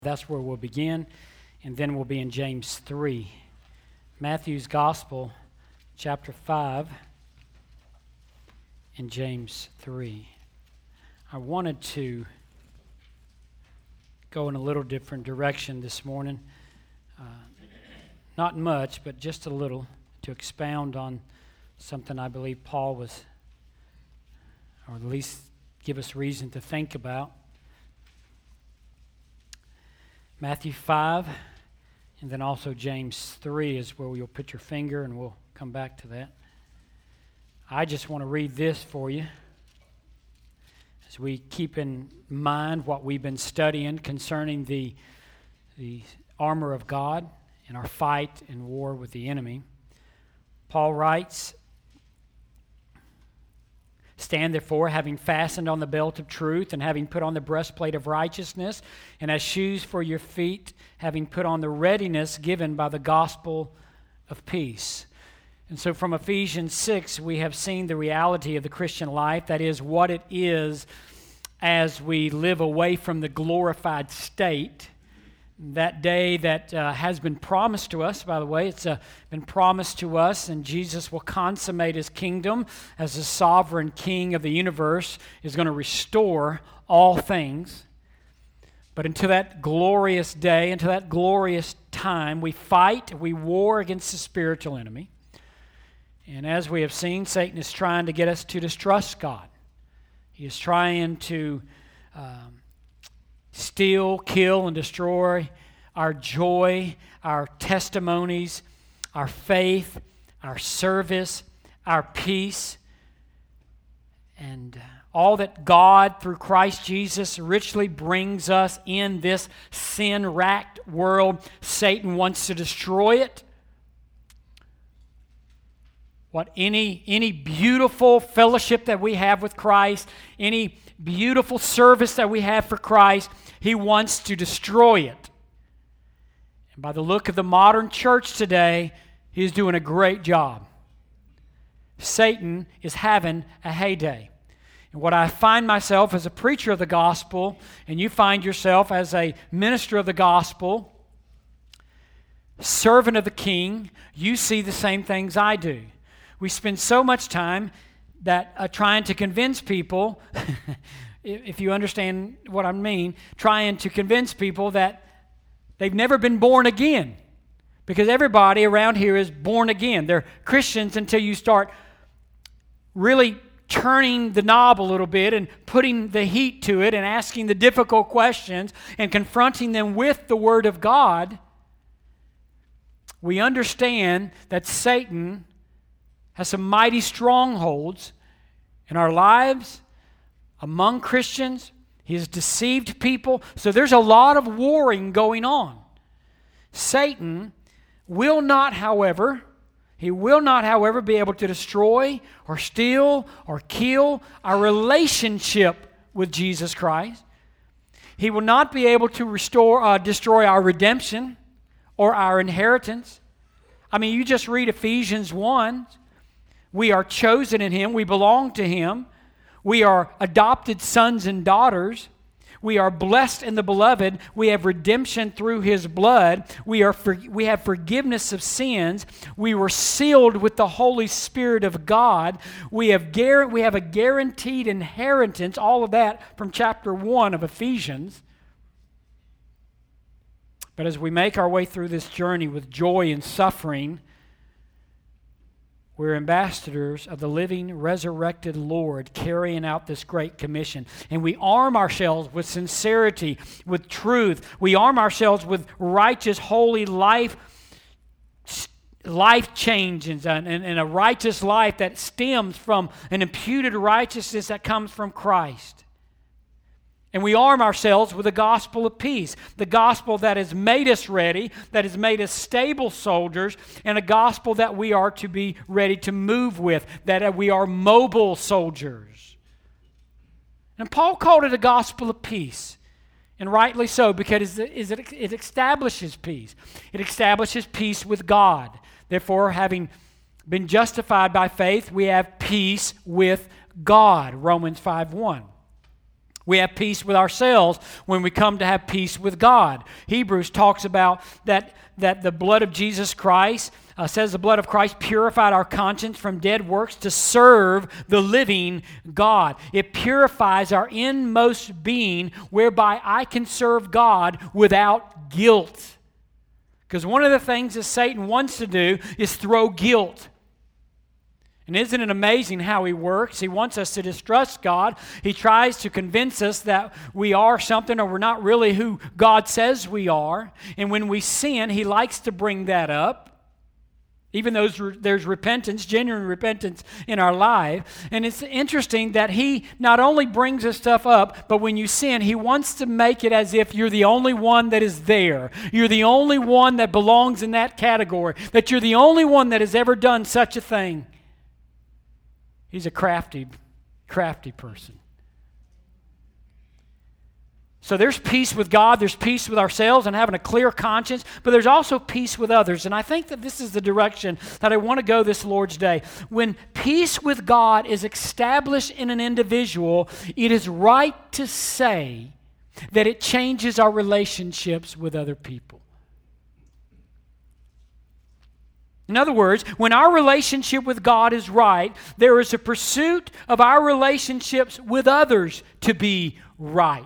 That's where we'll begin, and then we'll be in James 3. Matthew's Gospel, chapter 5, and James 3. I wanted to go in a little different direction this morning. Not much, but just a little, to expound on something I believe Paul was, or at least give us reason to think about. Matthew 5, and then also James 3 is where you'll put your finger, and we'll come back to that. I just want to read this for you as we keep in mind what we've been studying concerning the armor of God in our fight and war with the enemy. Paul writes, "Stand therefore, having fastened on the belt of truth, and having put on the breastplate of righteousness, and as shoes for your feet, having put on the readiness given by the gospel of peace." And so from Ephesians 6, we have seen the reality of the Christian life, that is, what it is as we live away from the glorified state. That day that has been promised to us, by the way, it's been promised to us, and Jesus will consummate his kingdom as the sovereign king of the universe, is going to restore all things. But until that glorious day, until that glorious time, we fight, we war against the spiritual enemy. And as we have seen, Satan is trying to get us to distrust God. He is trying to steal, kill, and destroy our joy, our testimonies, our faith, our service, our peace, and all that God, through Christ Jesus, richly brings us in this sin-racked world. Satan wants to destroy it. What any beautiful fellowship that we have with Christ, any beautiful service that we have for Christ, he wants to destroy it. And by the look of the modern church today, he's doing a great job. Satan is having a heyday. And what I find myself as a preacher of the gospel, and you find yourself as a minister of the gospel, servant of the king, you see the same things I do. We spend so much time that trying to convince people, if you understand what I mean, trying to convince people that they've never been born again. Because everybody around here is born again. They're Christians until you start really turning the knob a little bit and putting the heat to it and asking the difficult questions and confronting them with the Word of God. We understand that Satan has some mighty strongholds in our lives, among Christians. He has deceived people. So there's a lot of warring going on. Satan will not, however, be able to destroy or steal or kill our relationship with Jesus Christ. He will not be able to destroy our redemption or our inheritance. I mean, you just read Ephesians 1. We are chosen in Him. We belong to Him. We are adopted sons and daughters. We are blessed in the Beloved. We have redemption through His blood. We have forgiveness of sins. We were sealed with the Holy Spirit of God. We have a guaranteed inheritance, all of that from chapter 1 of Ephesians. But as we make our way through this journey with joy and suffering, we're ambassadors of the living, resurrected Lord carrying out this great commission. And we arm ourselves with sincerity, with truth. We arm ourselves with righteous, holy life changes and a righteous life that stems from an imputed righteousness that comes from Christ. And we arm ourselves with the gospel of peace, the gospel that has made us ready, that has made us stable soldiers, and a gospel that we are to be ready to move with, that we are mobile soldiers. And Paul called it a gospel of peace, and rightly so, because it establishes peace. It establishes peace with God. Therefore, having been justified by faith, we have peace with God, Romans 5:1. We have peace with ourselves when we come to have peace with God. Hebrews talks about that the blood of Jesus Christ, says the blood of Christ purified our conscience from dead works to serve the living God. It purifies our inmost being, whereby I can serve God without guilt. Because one of the things that Satan wants to do is throw guilt. And isn't it amazing how he works? He wants us to distrust God. He tries to convince us that we are something or we're not really who God says we are. And when we sin, he likes to bring that up. Even though there's repentance, genuine repentance in our life. And it's interesting that he not only brings this stuff up, but when you sin, he wants to make it as if you're the only one that is there. You're the only one that belongs in that category. That you're the only one that has ever done such a thing. He's a crafty person. So there's peace with God, there's peace with ourselves and having a clear conscience, but there's also peace with others. And I think that this is the direction that I want to go this Lord's Day. When peace with God is established in an individual, it is right to say that it changes our relationships with other people. In other words, when our relationship with God is right, there is a pursuit of our relationships with others to be right.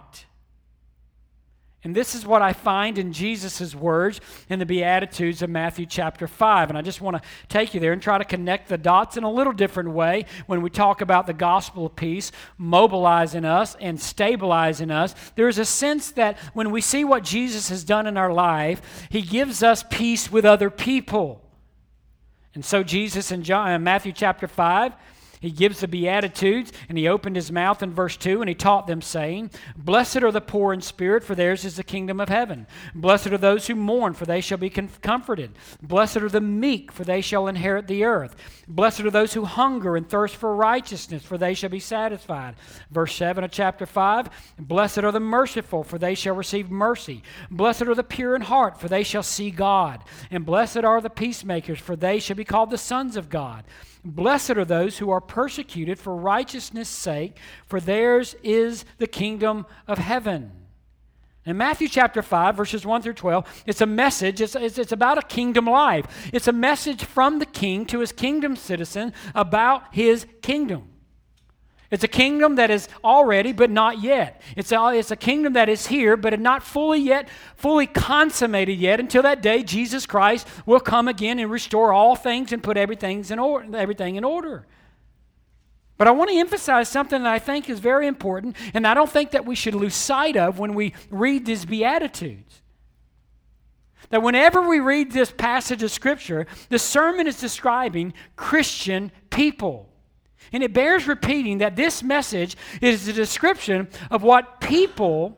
And this is what I find in Jesus' words in the Beatitudes of Matthew chapter 5. And I just want to take you there and try to connect the dots in a little different way when we talk about the gospel of peace mobilizing us and stabilizing us. There's a sense that when we see what Jesus has done in our life, he gives us peace with other people. And so Jesus in Matthew chapter 5, he gives the Beatitudes, and he opened his mouth in verse 2, and he taught them, saying, "Blessed are the poor in spirit, for theirs is the kingdom of heaven. Blessed are those who mourn, for they shall be comforted. Blessed are the meek, for they shall inherit the earth. Blessed are those who hunger and thirst for righteousness, for they shall be satisfied." Verse 7 of chapter 5, "Blessed are the merciful, for they shall receive mercy. Blessed are the pure in heart, for they shall see God. And blessed are the peacemakers, for they shall be called the sons of God. Blessed are those who are persecuted for righteousness' sake, for theirs is the kingdom of heaven." In Matthew chapter 5, verses 1 through 12, it's a message, it's about a kingdom life. It's a message from the king to his kingdom citizen about his kingdom. It's a kingdom that is already, but not yet. It's a kingdom that is here, but not fully consummated yet until that day Jesus Christ will come again and restore all things and put everything in order. But I want to emphasize something that I think is very important, and I don't think that we should lose sight of when we read these Beatitudes. That whenever we read this passage of Scripture, the sermon is describing Christian people. And it bears repeating that this message is a description of what people,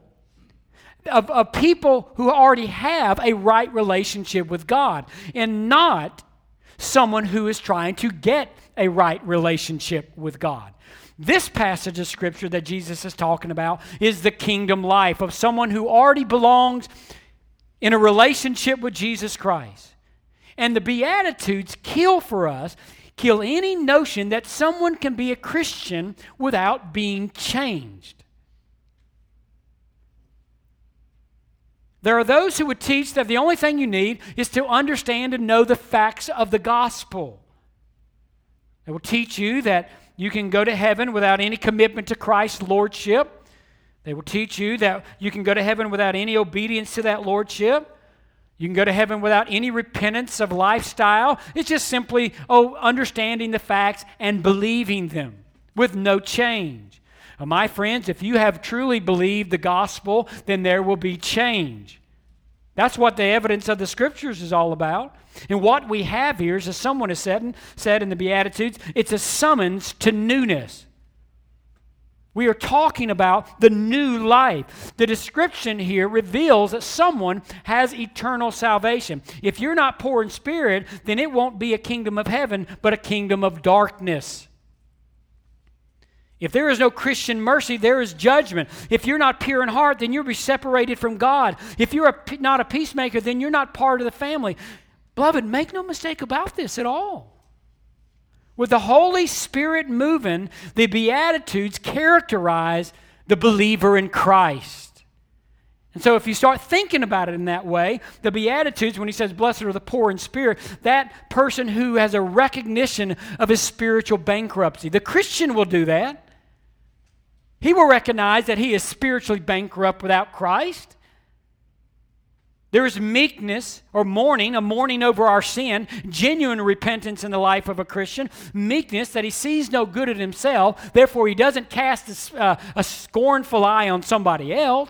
of people who already have a right relationship with God, and not someone who is trying to get a right relationship with God. This passage of Scripture that Jesus is talking about is the kingdom life of someone who already belongs in a relationship with Jesus Christ. And the Beatitudes kill any notion that someone can be a Christian without being changed. There are those who would teach that the only thing you need is to understand and know the facts of the gospel. They will teach you that you can go to heaven without any commitment to Christ's lordship. They will teach you that you can go to heaven without any obedience to that lordship. You can go to heaven without any repentance of lifestyle. It's just simply understanding the facts and believing them with no change. My friends, if you have truly believed the gospel, then there will be change. That's what the evidence of the Scriptures is all about. And what we have here is, as someone has said in the Beatitudes, it's a summons to newness. We are talking about the new life. The description here reveals that someone has eternal salvation. If you're not poor in spirit, then it won't be a kingdom of heaven, but a kingdom of darkness. If there is no Christian mercy, there is judgment. If you're not pure in heart, then you'll be separated from God. If you're not a peacemaker, then you're not part of the family. Beloved, make no mistake about this at all. With the Holy Spirit moving, the Beatitudes characterize the believer in Christ. And so if you start thinking about it in that way, the Beatitudes, when he says, blessed are the poor in spirit, that person who has a recognition of his spiritual bankruptcy. The Christian will do that. He will recognize that he is spiritually bankrupt without Christ. There is meekness or mourning, a mourning over our sin, genuine repentance in the life of a Christian, meekness that he sees no good in himself, therefore he doesn't cast a scornful eye on somebody else.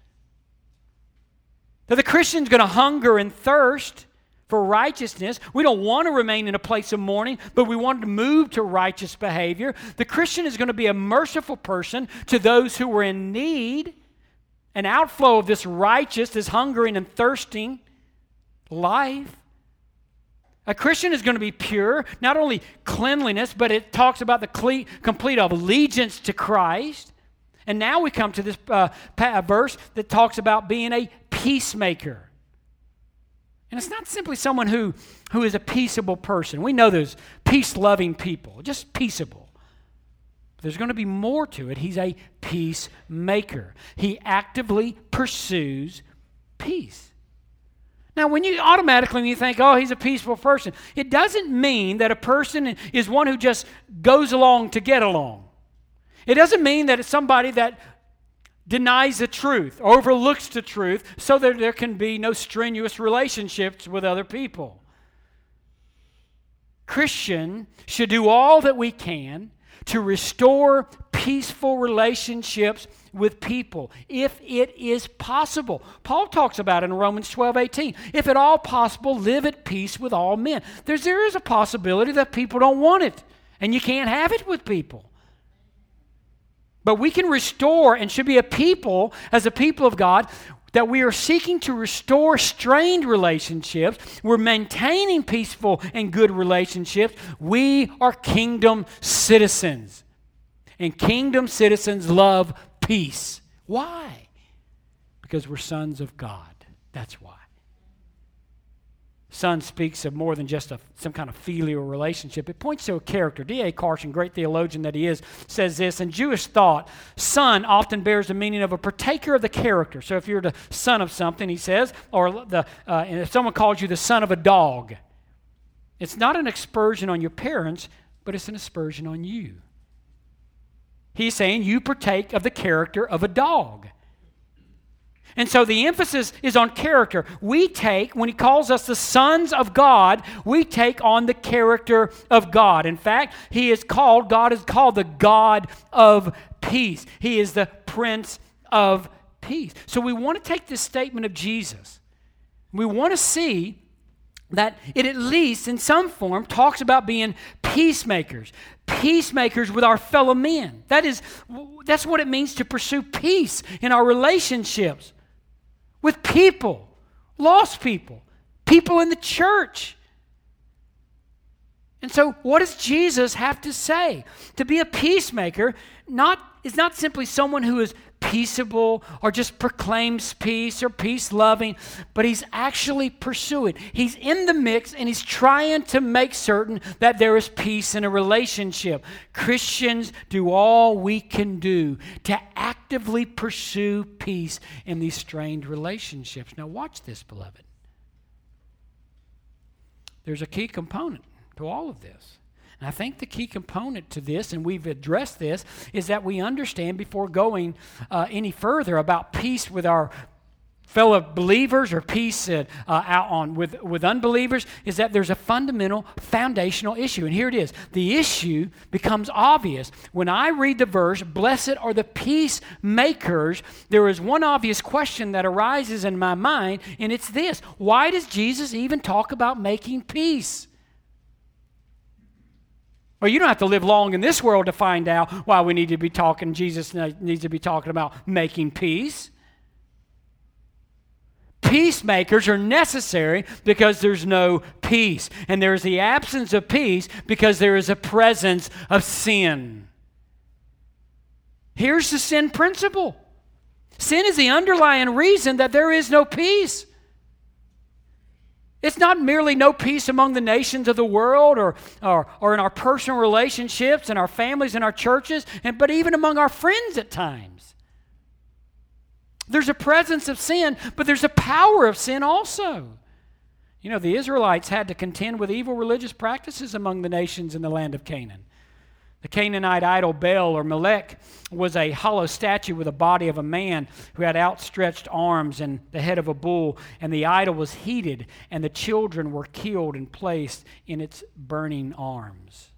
That the Christian's going to hunger and thirst for righteousness. We don't want to remain in a place of mourning, but we want to move to righteous behavior. The Christian is going to be a merciful person to those who are in need. An outflow of this righteous, this hungering and thirsting life. A Christian is going to be pure, not only cleanliness, but it talks about the complete allegiance to Christ. And now we come to this verse that talks about being a peacemaker. And it's not simply someone who is a peaceable person. We know there's peace-loving people, just peaceable. There's going to be more to it. He's a peacemaker. He actively pursues peace. Now, when you think, oh, he's a peaceful person, it doesn't mean that a person is one who just goes along to get along. It doesn't mean that it's somebody that denies the truth, overlooks the truth, so that there can be no strenuous relationships with other people. Christian should do all that we can to restore peaceful relationships with people, if it is possible. Paul talks about it in Romans 12:18. If at all possible, live at peace with all men. There is a possibility that people don't want it, and you can't have it with people. But we can restore and should be a people, as a people of God, that we are seeking to restore strained relationships. We're maintaining peaceful and good relationships. We are kingdom citizens. And kingdom citizens love peace. Why? Because we're sons of God. That's why. Son speaks of more than just some kind of filial relationship. It points to a character. D.A. Carson, great theologian that he is, says this: in Jewish thought, son often bears the meaning of a partaker of the character. So if you're the son of something, he says, or if someone calls you the son of a dog, it's not an aspersion on your parents, but it's an aspersion on you. He's saying you partake of the character of a dog. And so the emphasis is on character. We take, when he calls us the sons of God, we take on the character of God. In fact, God is called the God of peace. He is the Prince of Peace. So we want to take this statement of Jesus. We want to see that it at least in some form talks about being peacemakers. Peacemakers with our fellow men. That's what it means to pursue peace in our relationships. With people, lost people, people in the church. And so what does Jesus have to say? To be a peacemaker is not simply someone who is peaceable or just proclaims peace or peace-loving, but he's actually pursuing. He's in the mix and he's trying to make certain that there is peace in a relationship. Christians do all we can do to actively pursue peace in these strained relationships. Now watch this, beloved. There's a key component to all of this. And I think the key component to this, and we've addressed this, is that we understand before going any further about peace with our fellow believers or peace with unbelievers, is that there's a fundamental foundational issue. And here it is. The issue becomes obvious. When I read the verse, blessed are the peacemakers, there is one obvious question that arises in my mind, and it's this: why does Jesus even talk about making peace? Well, you don't have to live long in this world to find out why we need to be talking. Jesus needs to be talking about making peace. Peacemakers are necessary because there's no peace. And there's the absence of peace because there is a presence of sin. Here's the sin principle. Sin is the underlying reason that there is no peace. It's not merely no peace among the nations of the world or in our personal relationships and our families and our churches, but even among our friends at times. There's a presence of sin, but there's a power of sin also. You know, the Israelites had to contend with evil religious practices among the nations in the land of Canaan. The Canaanite idol Baal or Molech was a hollow statue with the body of a man who had outstretched arms and the head of a bull, and the idol was heated, and the children were killed and placed in its burning arms.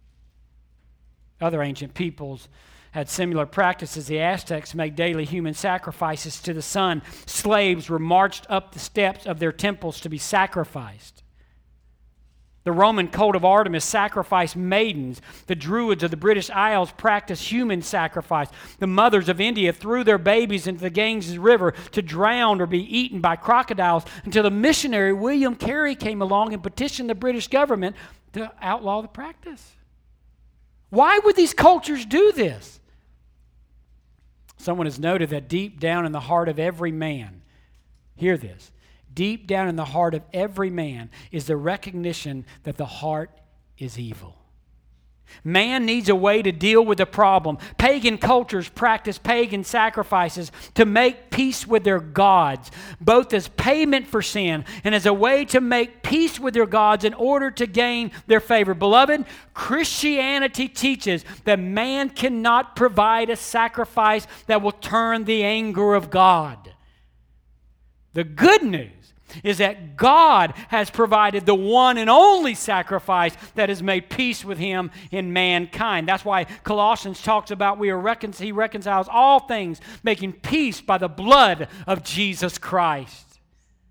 Other ancient peoples had similar practices. The Aztecs made daily human sacrifices to the sun. Slaves were marched up the steps of their temples to be sacrificed. The Roman cult of Artemis sacrificed maidens. The Druids of the British Isles practiced human sacrifice. The mothers of India threw their babies into the Ganges River to drown or be eaten by crocodiles until the missionary William Carey came along and petitioned the British government to outlaw the practice. Why would these cultures do this? Someone has noted that deep down in the heart of every man, hear this, deep down in the heart of every man is the recognition that the heart is evil. Man needs a way to deal with the problem. Pagan cultures practice pagan sacrifices to make peace with their gods, both as payment for sin and as a way to make peace with their gods in order to gain their favor. Beloved, Christianity teaches that man cannot provide a sacrifice that will turn the anger of God. The good news is that God has provided the one and only sacrifice that has made peace with him in mankind. That's why Colossians talks about he reconciles all things, making peace by the blood of Jesus Christ.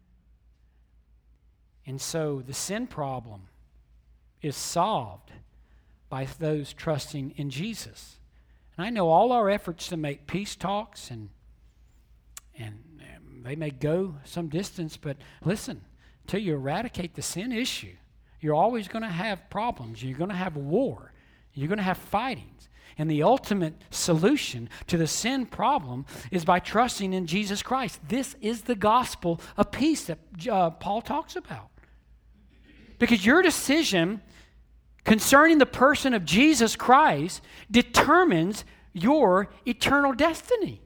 And so the sin problem is solved by those trusting in Jesus. And I know all our efforts to make peace talks and they may go some distance, but listen, until you eradicate the sin issue, you're always going to have problems. You're going to have war. You're going to have fightings. And the ultimate solution to the sin problem is by trusting in Jesus Christ. This is the gospel of peace that Paul talks about. Because your decision concerning the person of Jesus Christ determines your eternal destiny.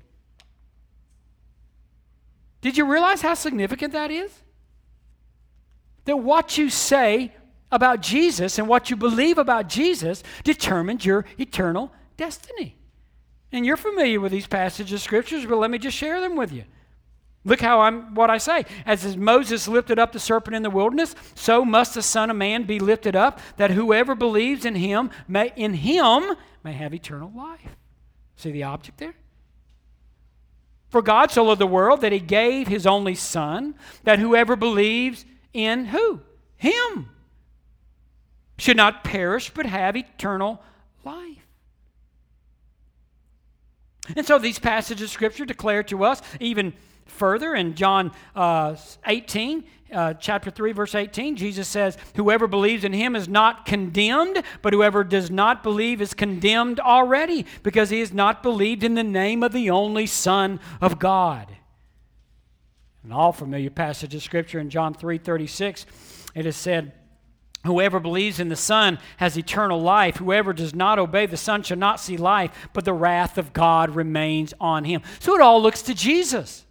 Did you realize how significant that is? That what you say about Jesus and what you believe about Jesus determines your eternal destiny. And you're familiar with these passages of scriptures, but let me just share them with you. Look what I say. As Moses lifted up the serpent in the wilderness, so must the Son of Man be lifted up, that whoever believes in him may have eternal life. See the object there? For God so loved the world that he gave his only Son, that whoever believes in who? Him. Should not perish, but have eternal life. And so these passages of Scripture declare to us even further in John 18, chapter 3, verse 18, Jesus says, whoever believes in him is not condemned, but whoever does not believe is condemned already, because he has not believed in the name of the only Son of God. An all familiar passage of Scripture in John 3:36, it is said, whoever believes in the Son has eternal life. Whoever does not obey the Son shall not see life, but the wrath of God remains on him. So it all looks to Jesus.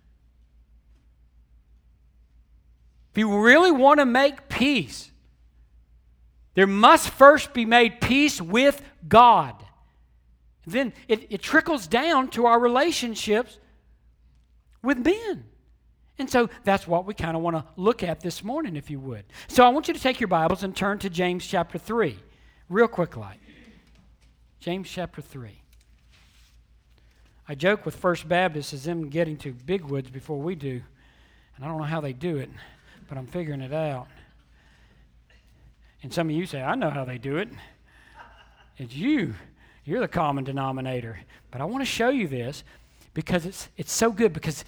If you really want to make peace, there must first be made peace with God. Then it trickles down to our relationships with men. And so that's what we kind of want to look at this morning, if you would. So I want you to take your Bibles and turn to James chapter 3, real quick like. James chapter 3. I joke with First Baptist as them getting to big woods before we do, and I don't know how they do it, but I'm figuring it out. And some of you say, I know how they do it. It's you. You're the common denominator. But I want to show you this because it's so good, because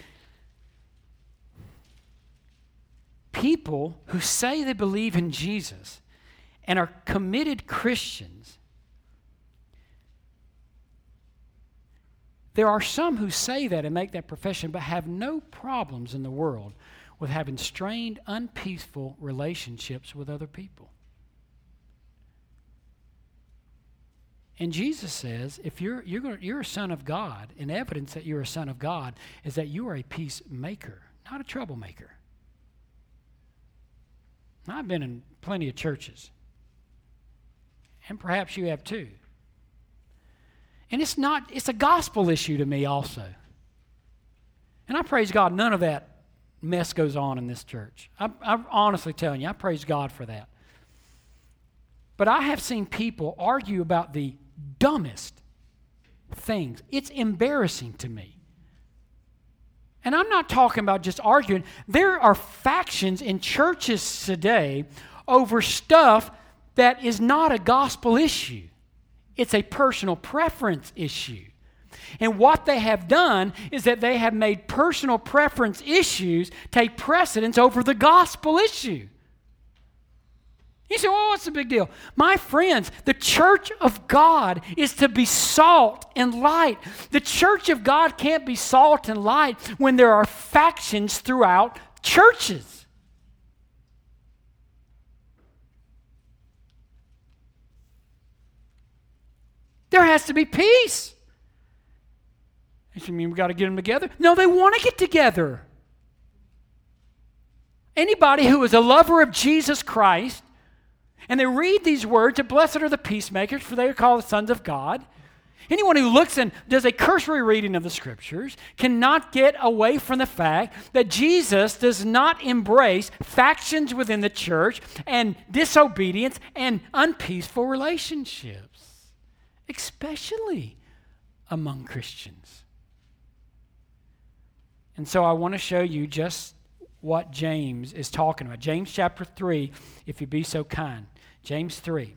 people who say they believe in Jesus and are committed Christians, there are some who say that and make that profession but have no problems in the world with having strained, unpeaceful relationships with other people. And Jesus says, if you're a son of God, and evidence that you're a son of God is that you are a peacemaker, not a troublemaker. I've been in plenty of churches, and perhaps you have too. And it's a gospel issue to me also. And I praise God, none of that mess goes on in this church. I'm honestly telling you, I praise God for that. But I have seen people argue about the dumbest things. It's embarrassing to me. And I'm not talking about just arguing. There are factions in churches today over stuff that is not a gospel issue. It's a personal preference issue. And what they have done is that they have made personal preference issues take precedence over the gospel issue. You say, well, what's the big deal? My friends, the church of God is to be salt and light. The church of God can't be salt and light when there are factions throughout churches. There has to be peace. You mean we got to get them together? No, they want to get together. Anybody who is a lover of Jesus Christ, and they read these words, that blessed are the peacemakers, for they are called the sons of God. Anyone who looks and does a cursory reading of the Scriptures cannot get away from the fact that Jesus does not embrace factions within the church and disobedience and unpeaceful relationships, especially among Christians. And so I want to show you just what James is talking about. James chapter 3, if you be so kind. James 3.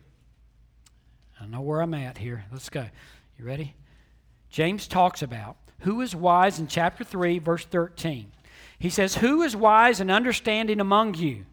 I know where I'm at here. Let's go. You ready? James talks about who is wise in chapter 3, verse 13. He says, who is wise and understanding among you?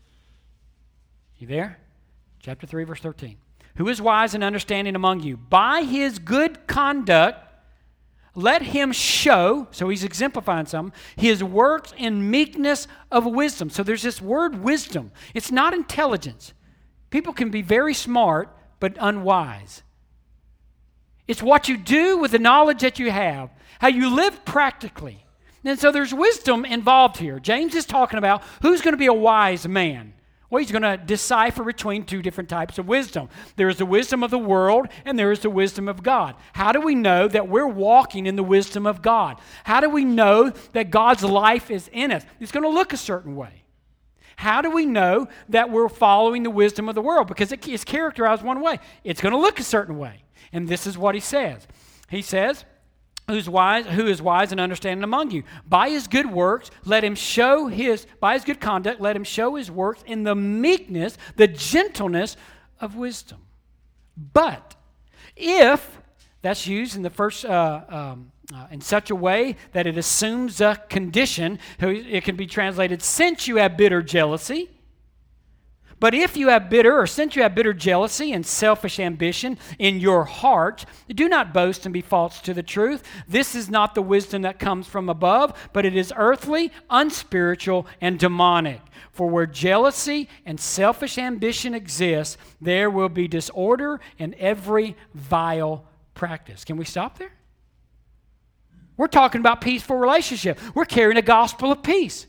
You there? Chapter 3, verse 13. Who is wise and understanding among you? By his good conduct, let him show, so he's exemplifying something, his works in meekness of wisdom. So there's this word wisdom. It's not intelligence. People can be very smart, but unwise. It's what you do with the knowledge that you have, how you live practically. And so there's wisdom involved here. James is talking about who's going to be a wise man. Well, he's going to decipher between two different types of wisdom. There is the wisdom of the world, and there is the wisdom of God. How do we know that we're walking in the wisdom of God? How do we know that God's life is in us? It's going to look a certain way. How do we know that we're following the wisdom of the world? Because it is characterized one way. It's going to look a certain way. And this is what he says. He says, who is wise and understanding among you? By his good works, by his good conduct, let him show his works in the meekness, the gentleness of wisdom. But if that's used in the first in such a way that it assumes a condition, it can be translated, since you have bitter jealousy. But if you have since you have bitter jealousy and selfish ambition in your heart, do not boast and be false to the truth. This is not the wisdom that comes from above, but it is earthly, unspiritual, and demonic. For where jealousy and selfish ambition exist, there will be disorder and every vile practice. Can we stop there? We're talking about peaceful relationship. We're carrying a gospel of peace.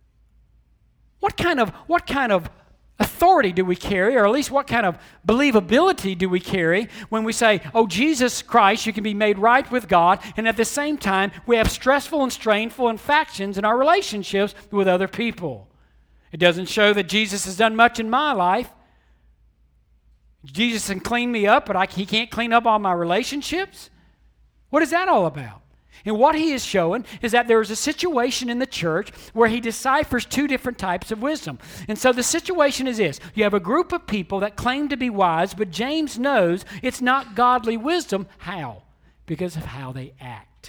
What kind of authority do we carry, or at least what kind of believability do we carry when we say, oh, Jesus Christ, you can be made right with God, and at the same time, we have stressful and strainful and factions in our relationships with other people? It doesn't show that Jesus has done much in my life. Jesus can clean me up, but he can't clean up all my relationships? What is that all about? And what he is showing is that there is a situation in the church where he deciphers two different types of wisdom. And so the situation is this. You have a group of people that claim to be wise, but James knows it's not godly wisdom. How? Because of how they act.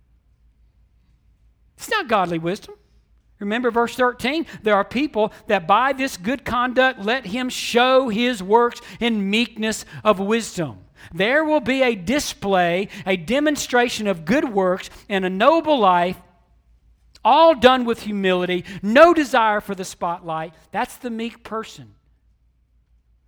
It's not godly wisdom. Remember verse 13? There are people that by this good conduct let him show his works in meekness of wisdom. There will be a display, a demonstration of good works and a noble life, all done with humility, no desire for the spotlight. That's the meek person.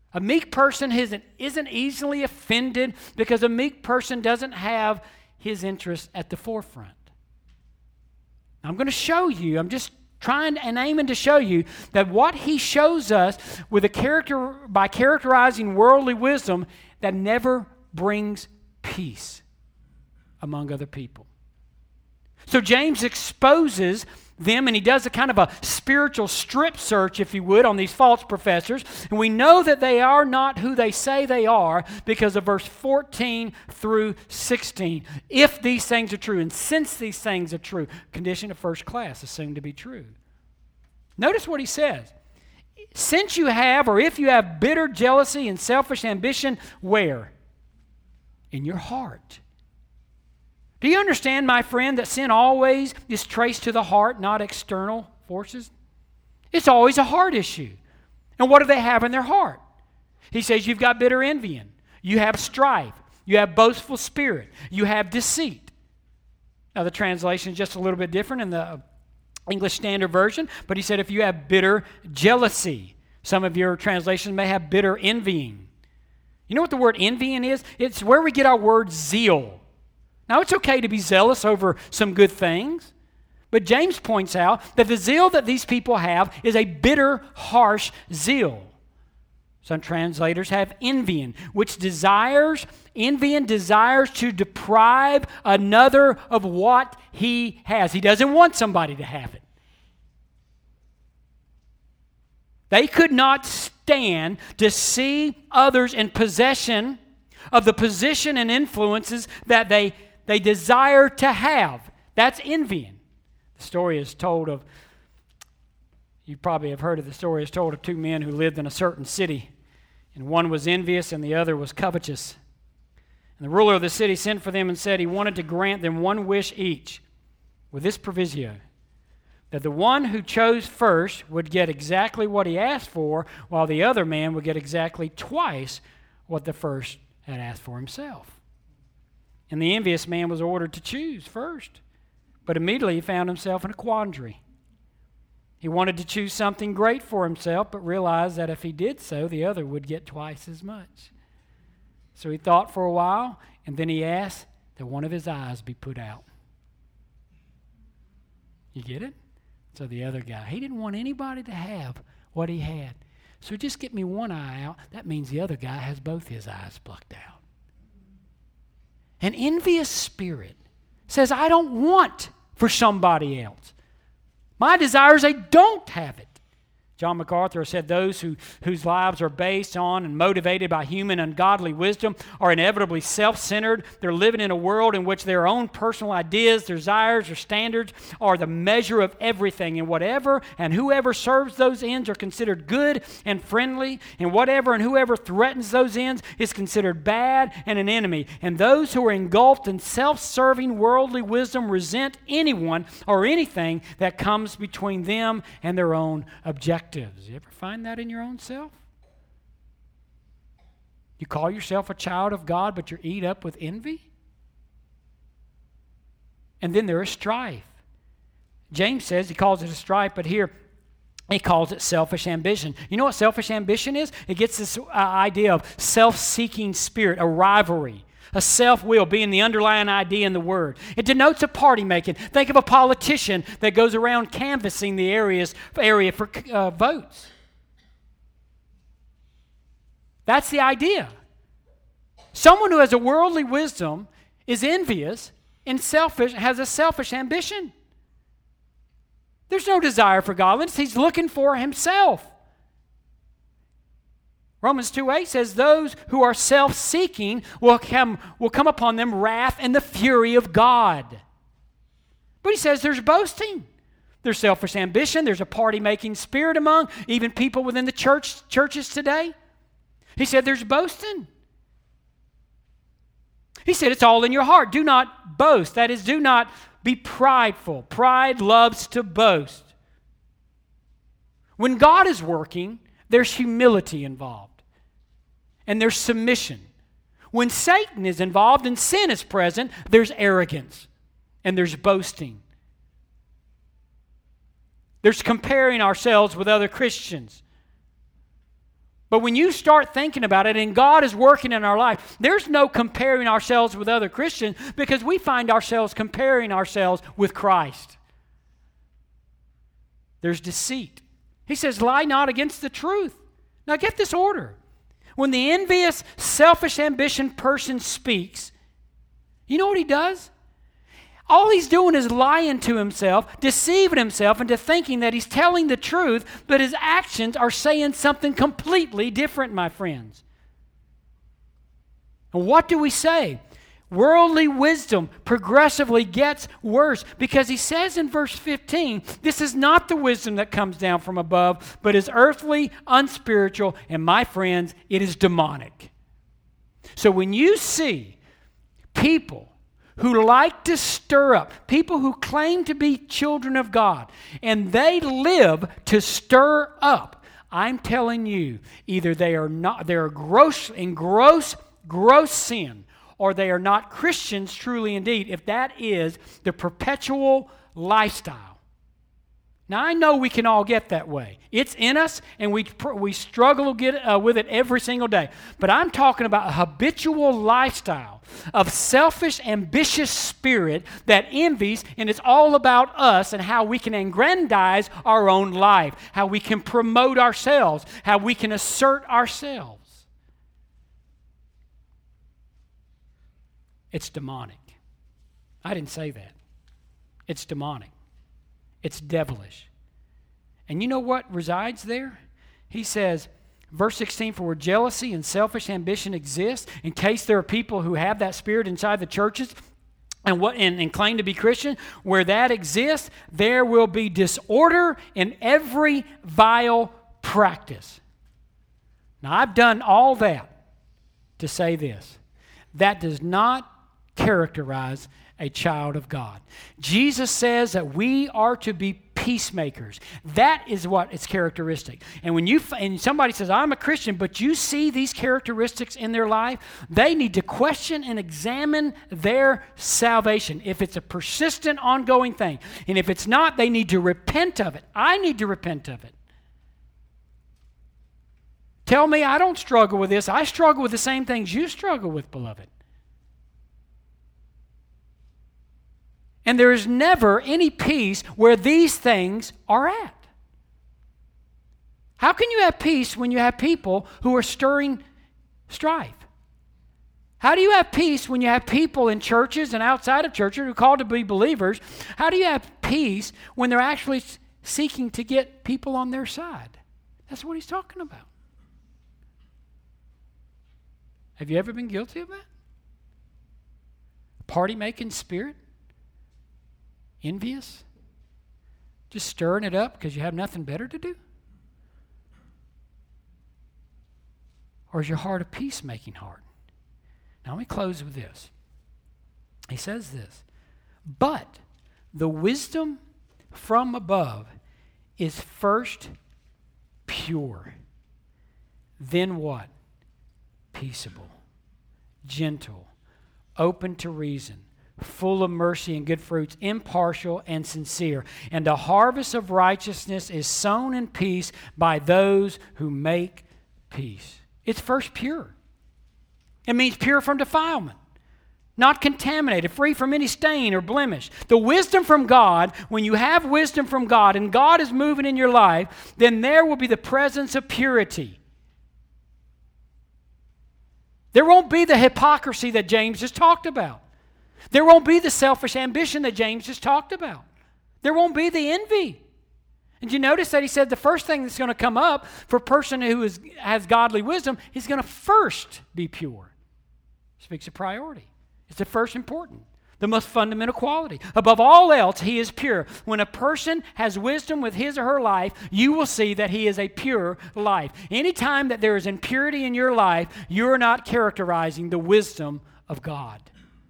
A meek person isn't easily offended because a meek person doesn't have his interest at the forefront. I'm going to show you, I'm just trying and aiming to show you that what he shows us with by characterizing worldly wisdom that never brings peace among other people. So James exposes them, and he does a kind of a spiritual strip search, if you would, on these false professors. And we know that they are not who they say they are because of verse 14 through 16. If these things are true, and since these things are true, condition of first class, assumed to be true. Notice what he says. Since you have, or if you have bitter jealousy and selfish ambition, where? In your heart. Do you understand, my friend, that sin always is traced to the heart, not external forces? It's always a heart issue. And what do they have in their heart? He says you've got bitter envying. You have strife. You have boastful spirit. You have deceit. Now, the translation is just a little bit different in the English Standard Version, but he said if you have bitter jealousy. Some of your translations may have bitter envying. You know what the word envying is? It's where we get our word zeal. Now, it's okay to be zealous over some good things, but James points out that the zeal that these people have is a bitter, harsh zeal. Some translators have envying, which desires to deprive another of what he has. He doesn't want somebody to have it. They could not stand to see others in possession of the position and influences that they desire to have. That's envying. The story is told of, you probably have heard of the story, is told of two men who lived in a certain city. And one was envious and the other was covetous. And the ruler of the city sent for them and said he wanted to grant them one wish each, with this proviso, that the one who chose first would get exactly what he asked for, while the other man would get exactly twice what the first had asked for himself. And the envious man was ordered to choose first, but immediately he found himself in a quandary. He wanted to choose something great for himself, but realized that if he did so, the other would get twice as much. So he thought for a while, and then he asked that one of his eyes be put out. You get it? So the other guy, he didn't want anybody to have what he had. So just get me one eye out. That means the other guy has both his eyes plucked out. An envious spirit says, I don't want for somebody else. My desire is I don't have it. John MacArthur said those whose lives are based on and motivated by human ungodly wisdom are inevitably self-centered. They're living in a world in which their own personal ideas, desires, or standards are the measure of everything. And whatever and whoever serves those ends are considered good and friendly. And whatever and whoever threatens those ends is considered bad and an enemy. And those who are engulfed in self-serving worldly wisdom resent anyone or anything that comes between them and their own objectives. You ever find that in your own self? You call yourself a child of God, but you're eat up with envy? And then there is strife. James says he calls it a strife, but here he calls it selfish ambition. You know what selfish ambition is? It gets this idea of self-seeking spirit, a rivalry. A self-will being the underlying idea in the word. It denotes a party making. Think of a politician that goes around canvassing the area for votes. That's the idea. Someone who has a worldly wisdom is envious and selfish, has a selfish ambition. There's no desire for godliness. He's looking for himself. Romans 2:8 says those who are self-seeking will come upon them wrath and the fury of God. But he says there's boasting. There's selfish ambition. There's a party-making spirit among even people within the churches today. He said there's boasting. He said it's all in your heart. Do not boast. That is, do not be prideful. Pride loves to boast. When God is working, there's humility involved, and there's submission. When Satan is involved and sin is present, there's arrogance, and there's boasting. There's comparing ourselves with other Christians. But when you start thinking about it and God is working in our life, there's no comparing ourselves with other Christians because we find ourselves comparing ourselves with Christ. There's deceit. He says, lie not against the truth. Now get this order. When the envious, selfish ambition person speaks, you know what he does? All he's doing is lying to himself, deceiving himself into thinking that he's telling the truth, but his actions are saying something completely different, my friends. And what do we say? Worldly wisdom progressively gets worse because he says in verse 15, this is not the wisdom that comes down from above, but is earthly, unspiritual, and my friends, it is demonic. So when you see people who like to stir up, people who claim to be children of God, and they live to stir up, I'm telling you, either they are in gross sin, or they are not Christians truly indeed, if that is the perpetual lifestyle. Now, I know we can all get that way. It's in us, and we struggle to get with it every single day. But I'm talking about a habitual lifestyle of selfish, ambitious spirit that envies, and it's all about us and how we can aggrandize our own life, how we can promote ourselves, how we can assert ourselves. It's demonic. I didn't say that. It's demonic. It's devilish. And you know what resides there? He says, verse 16, for where jealousy and selfish ambition exist, in case there are people who have that spirit inside the churches and claim to be Christian, where that exists, there will be disorder in every vile practice. Now, I've done all that to say this. That does not characterize a child of God. Jesus says that we are to be peacemakers. That is what its characteristic. And when somebody says, I'm a Christian, but you see these characteristics in their life, they need to question and examine their salvation. If it's a persistent, ongoing thing. And if it's not, they need to repent of it. I need to repent of it. Tell me I don't struggle with this. I struggle with the same things you struggle with, beloved. And there is never any peace where these things are at. How can you have peace when you have people who are stirring strife? How do you have peace when you have people in churches and outside of churches who are called to be believers? How do you have peace when they're actually seeking to get people on their side? That's what he's talking about. Have you ever been guilty of that? Party-making spirit? Envious? Just stirring it up because you have nothing better to do? Or is your heart a peacemaking heart? Now let me close with this. He says this, but the wisdom from above is first pure. Then what? Peaceable, gentle, open to reason, full of mercy and good fruits, impartial and sincere. And the harvest of righteousness is sown in peace by those who make peace. It's first pure. It means pure from defilement, not contaminated, free from any stain or blemish. The wisdom from God, when you have wisdom from God and God is moving in your life, then there will be the presence of purity. There won't be the hypocrisy that James just talked about. There won't be the selfish ambition that James just talked about. There won't be the envy. And you notice that he said the first thing that's going to come up for a person who has godly wisdom, he's going to first be pure. Speaks of priority. It's the first important, the most fundamental quality. Above all else, he is pure. When a person has wisdom with his or her life, you will see that he is a pure life. Anytime that there is impurity in your life, you're not characterizing the wisdom of God.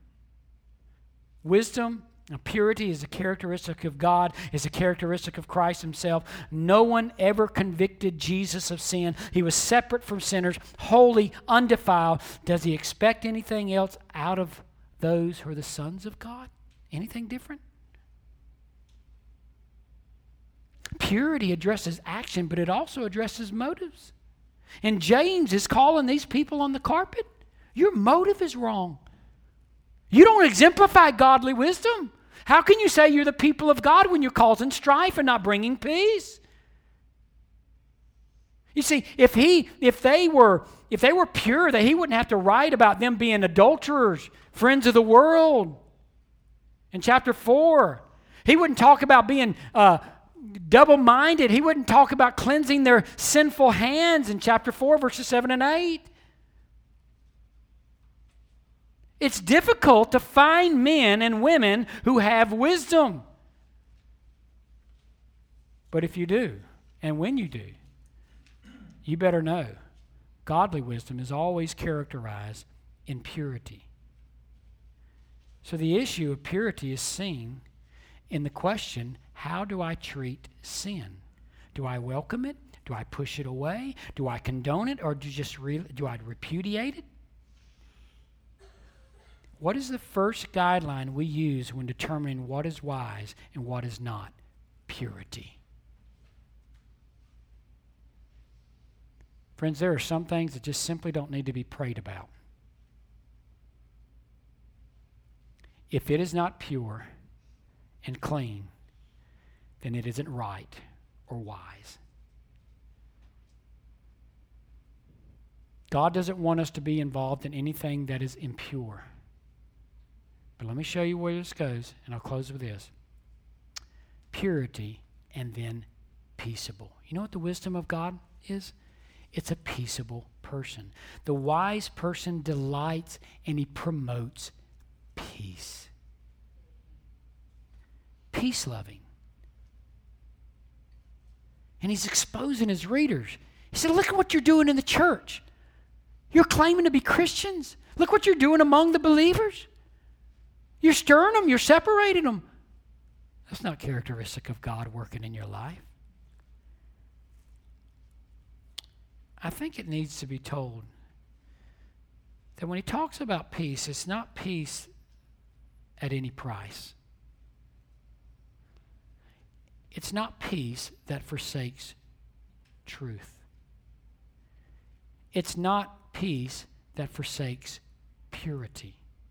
Wisdom and purity is a characteristic of God, is a characteristic of Christ himself. No one ever convicted Jesus of sin. He was separate from sinners, holy, undefiled. Does he expect anything else out of those who are the sons of God? Anything different? Purity addresses action, but it also addresses motives. And James is calling these people on the carpet. Your motive is wrong. You don't exemplify godly wisdom. How can you say you're the people of God when you're causing strife and not bringing peace? You see, if they were pure, that he wouldn't have to write about them being adulterers, friends of the world. In chapter 4, he wouldn't talk about being double-minded. He wouldn't talk about cleansing their sinful hands in chapter 4, verses 7 and 8. It's difficult to find men and women who have wisdom. But if you do, and when you do, you better know godly wisdom is always characterized in purity. So the issue of purity is seen in the question, how do I treat sin? Do I welcome it? Do I push it away? Do I condone it? Or do I repudiate it? What is the first guideline we use when determining what is wise and what is not? Purity. Friends, there are some things that just simply don't need to be prayed about. If it is not pure and clean, then it isn't right or wise. God doesn't want us to be involved in anything that is impure. But let me show you where this goes, and I'll close with this. Purity and then peaceable. You know what the wisdom of God is? It's a peaceable person. The wise person delights and he promotes peace. Peace-loving. And he's exposing his readers. He said, look at what you're doing in the church. You're claiming to be Christians. Look what you're doing among the believers. You're stirring them. You're separating them. That's not characteristic of God working in your life. I think it needs to be told that when he talks about peace, it's not peace at any price. It's not peace that forsakes truth. It's not peace that forsakes purity.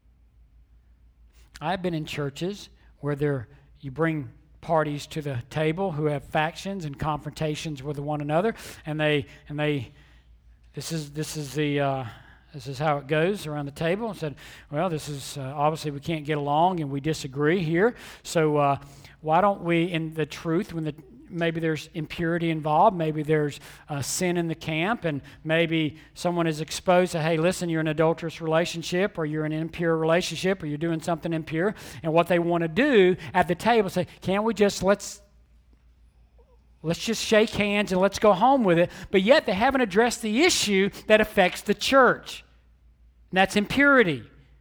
I've been in churches where you bring parties to the table who have factions and confrontations with one another, and this is how it goes around the table. And said, well, this is obviously we can't get along and we disagree here. So why don't we, in the truth, maybe there's impurity involved, maybe there's sin in the camp, and maybe someone is exposed to, hey, listen, you're in an adulterous relationship, or you're in an impure relationship, or you're doing something impure, and what they want to do at the table, say, can't we just, let's just shake hands and let's go home with it, but yet they haven't addressed the issue that affects the church, and that's impurity.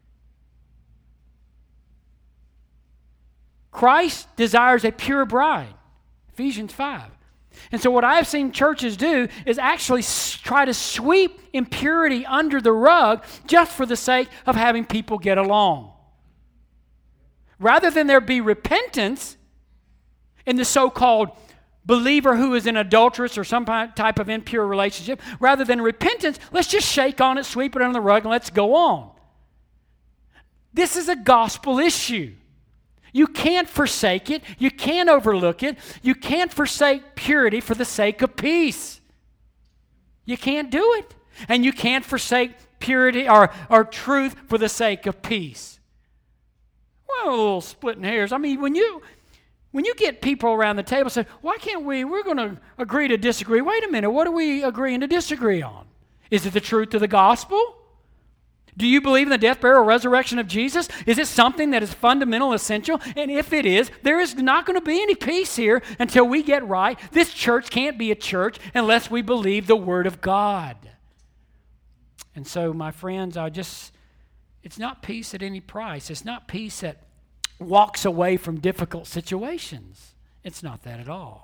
Christ desires a pure bride. Ephesians 5. And so what I've seen churches do is actually try to sweep impurity under the rug just for the sake of having people get along. Rather than there be repentance in the so-called believer who is in adulterous or some type of impure relationship, rather than repentance, let's just shake on it, sweep it under the rug, and let's go on. This is a gospel issue. You can't forsake it. You can't overlook it. You can't forsake purity for the sake of peace. You can't do it. And you can't forsake purity or truth for the sake of peace. Well, a little splitting hairs. I mean, when you get people around the table say, why can't we're going to agree to disagree. Wait a minute, what are we agreeing to disagree on? Is it the truth of the gospel? Do you believe in the death, burial, resurrection of Jesus? Is it something that is fundamental, essential? And if it is, there is not going to be any peace here until we get right. This church can't be a church unless we believe the Word of God. And so, my friends, it's not peace at any price. It's not peace that walks away from difficult situations. It's not that at all.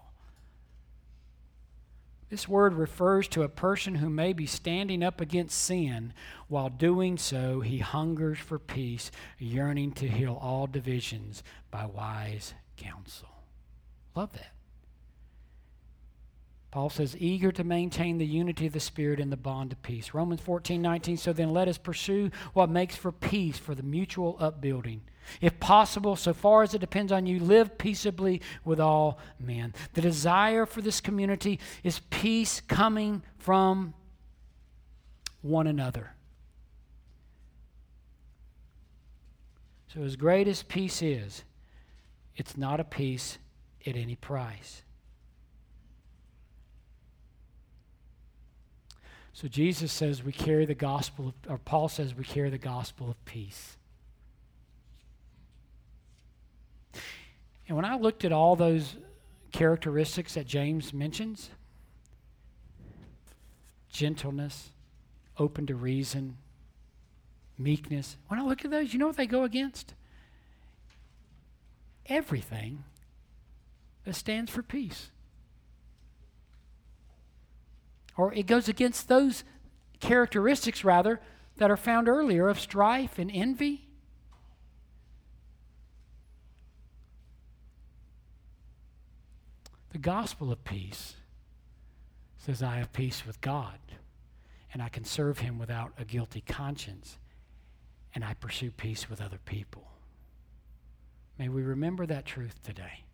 This word refers to a person who may be standing up against sin. While doing so, he hungers for peace, yearning to heal all divisions by wise counsel. Love that. Paul says, eager to maintain the unity of the Spirit in the bond of peace. Romans 14:19, so then let us pursue what makes for peace, for the mutual upbuilding. If possible, so far as it depends on you, live peaceably with all men. The desire for this community is peace coming from one another. So as great as peace is, it's not a peace at any price. So Jesus says we carry the gospel, or Paul says we carry the gospel of peace. And when I looked at all those characteristics that James mentions, gentleness, open to reason, meekness, when I look at those, you know what they go against? Everything that stands for peace. Or it goes against those characteristics, rather, that are found earlier of strife and envy. The gospel of peace says I have peace with God, and I can serve him without a guilty conscience, and I pursue peace with other people. May we remember that truth today.